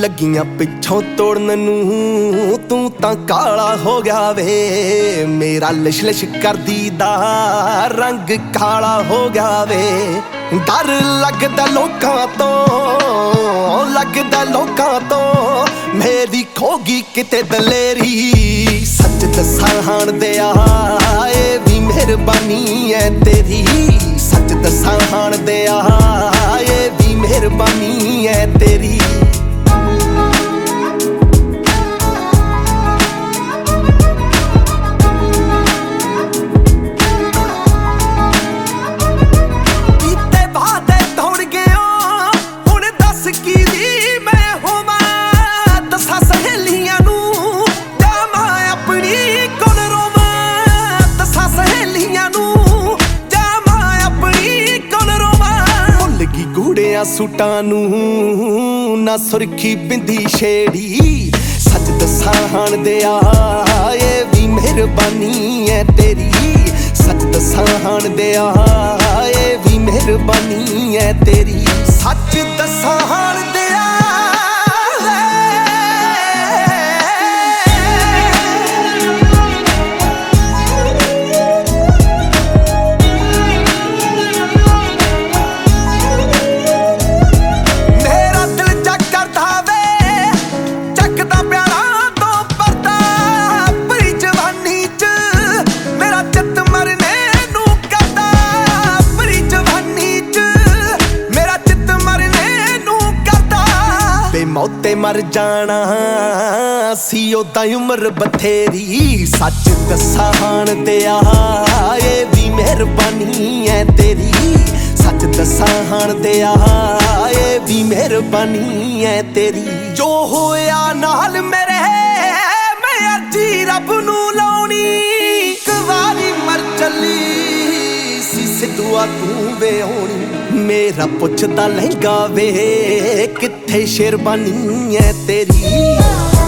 ਲੱਗੀਆਂ ਪਿੱਛੋਂ ਤੋੜਨ ਨੂੰ ਤੂੰ ਤਾਂ ਕਾਲਾ ਹੋ ਗਿਆ ਵੇ। ਮੇਰਾ ਲਿਸ਼ ਲਿਸ਼ ਕਰਦੀ ਦਾ ਰੰਗ ਕਾਲਾ ਹੋ ਗਿਆ ਵੇ। ਡਰ ਲੱਗਦਾ ਲੋਕਾਂ ਤੋਂ, ਲੱਗਦਾ ਲੋਕਾਂ ਤੋਂ ਮੇਰੀ ਖੋਗੀ ਕਿਤੇ ਦਲੇਰੀ। ਸੱਚ ਦੱਸਾਂ ਹਾਣ ਦਿਆ ਏ ਵੀ ਮਿਹਰਬਾਨੀ ਐ ਤੇਰੀ। ਸੱਚ ਦੱਸਾਂ ਹਾਣ ਦਿਆ ਏ ਵੀ ਮਿਹਰਬਾਨੀ ਐ ਤੇਰੀ। ਸੂਟਾਂ ਨੂੰ ਨਾ ਸੁਰਖੀ ਬਿੰਦੀ ਛੇੜੀ। ਸੱਚ ਦੱਸਾਂ ਹਾਣ ਦਿਆ ਏ ਵੀ ਮਿਹਰਬਾਨੀ ਐ ਤੇਰੀ। ਸੱਚ ਦੱਸਾਂ ਹਾਣ ਦਿਆ ਏ ਵੀ ਮਿਹਰਬਾਨੀ ਐ ਤੇਰੀ। ਸੱਚ ਦੱਸਾਂ ਹਾਣ ਦਿਆ ਮੌਤੇ ਮਰ ਜਾਣਾ ਸੀ ਉਦਾਂ ਉਮਰ ਬਥੇਰੀ। ਸੱਚ ਦੱਸਾਂ ਹਾਣ ਦਿਆ ਏ ਵੀ ਮਿਹਰਬਾਨੀ ਐ ਤੇਰੀ। ਸੱਚ ਦੱਸਾਂ ਹਾਣ ਦਿਆ ਏ ਵੀ ਮਿਹਰਬਾਨੀ ਐ ਤੇਰੀ। ਜੋ ਹੋਇਆ ਨਾਲ ਮੇਰੇ ਮੈਂ ਅਰਜੀ ਰੱਬ ਨੂੰ ਲਾਉਣੀ। ਇੱਕ ਵਾਰੀ ਮਰ ਚੱਲੀ ਸੀ ਸਿੱਧੂਆ ਤੂੰ ਵੇ ਹੋਣੀ। ਮੇਰਾ ਪੁੱਛਦਾ ਲਹਿੰਗਾ ਵੇ ਕਿੱਥੇ ਸ਼ੇਰਬਾਨੀ ਐ ਤੇਰੀ।